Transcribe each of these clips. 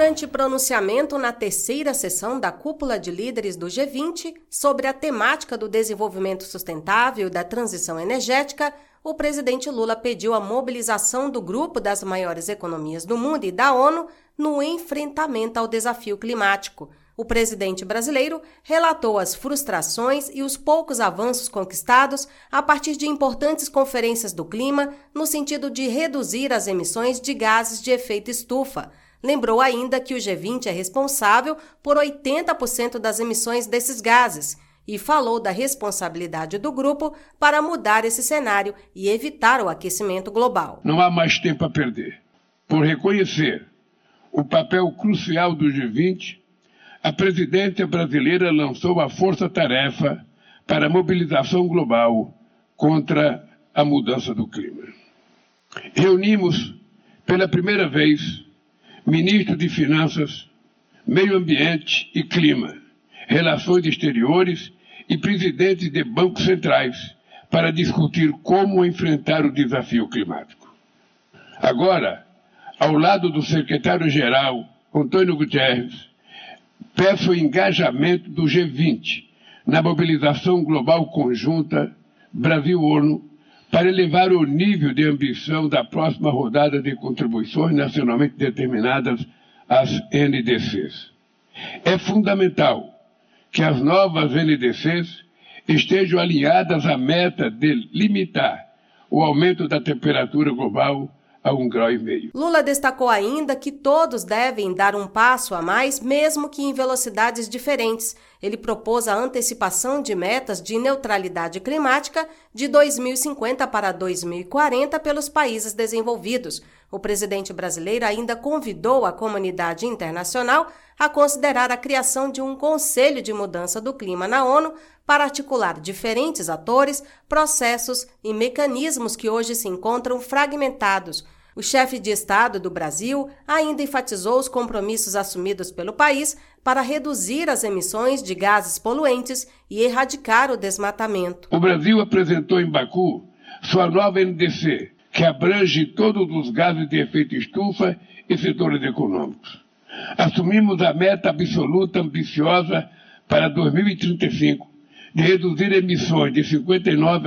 Durante pronunciamento na terceira sessão da Cúpula de Líderes do G20 sobre a temática do desenvolvimento sustentável e da transição energética, o presidente Lula pediu a mobilização do grupo das maiores economias do mundo e da ONU no enfrentamento ao desafio climático. O presidente brasileiro relatou as frustrações e os poucos avanços conquistados a partir de importantes conferências do clima no sentido de reduzir as emissões de gases de efeito estufa. Lembrou ainda que o G20 é responsável por 80% das emissões desses gases e falou da responsabilidade do grupo para mudar esse cenário e evitar o aquecimento global. Não há mais tempo a perder. Por reconhecer o papel crucial do G20, a presidência brasileira lançou a força-tarefa para a mobilização global contra a mudança do clima. Reunimos, pela primeira vez, ministros de Finanças, Meio Ambiente e Clima, Relações Exteriores e presidentes de bancos centrais para discutir como enfrentar o desafio climático. Agora, ao lado do secretário-geral, Antônio Guterres, peço o engajamento do G20 na mobilização global conjunta Brasil-ONU para elevar o nível de ambição da próxima rodada de contribuições nacionalmente determinadas às NDCs. É fundamental que as novas NDCs estejam alinhadas à meta de limitar o aumento da temperatura global a 1,5 graus. Lula destacou ainda que todos devem dar um passo a mais, mesmo que em velocidades diferentes. Ele propôs a antecipação de metas de neutralidade climática de 2050 para 2040 pelos países desenvolvidos. O presidente brasileiro ainda convidou a comunidade internacional a considerar a criação de um Conselho de Mudança do Clima na ONU para articular diferentes atores, processos e mecanismos que hoje se encontram fragmentados. O chefe de Estado do Brasil ainda enfatizou os compromissos assumidos pelo país para reduzir as emissões de gases poluentes e erradicar o desmatamento. O Brasil apresentou em Baku sua nova NDC, que abrange todos os gases de efeito estufa e setores econômicos. Assumimos a meta absoluta ambiciosa para 2035 de reduzir emissões de 59% a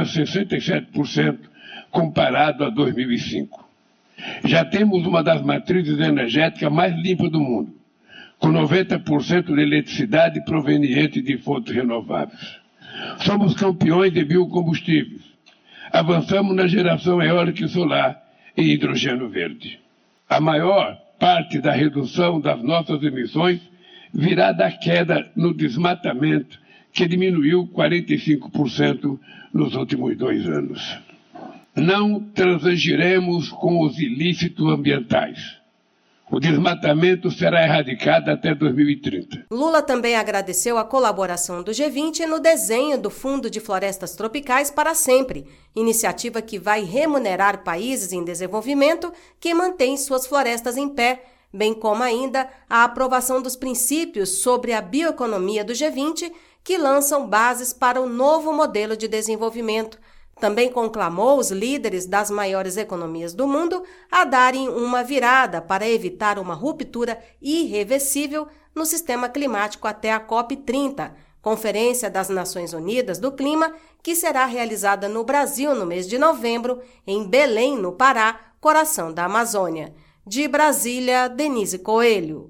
67% comparado a 2005. Já temos uma das matrizes energéticas mais limpas do mundo, com 90% de eletricidade proveniente de fontes renováveis. Somos campeões de biocombustíveis. Avançamos na geração eólica e solar e hidrogênio verde. A maior parte da redução das nossas emissões virá da queda no desmatamento, que diminuiu 45% nos últimos 2 anos. Não transigiremos com os ilícitos ambientais. O desmatamento será erradicado até 2030. Lula também agradeceu a colaboração do G20 no desenho do Fundo de Florestas Tropicais para Sempre, iniciativa que vai remunerar países em desenvolvimento que mantêm suas florestas em pé, bem como ainda a aprovação dos princípios sobre a bioeconomia do G20, que lançam bases para o novo modelo de desenvolvimento. Também conclamou os líderes das maiores economias do mundo a darem uma virada para evitar uma ruptura irreversível no sistema climático até a COP30, Conferência das Nações Unidas do Clima, que será realizada no Brasil no mês de novembro, em Belém, no Pará, coração da Amazônia. De Brasília, Denise Coelho.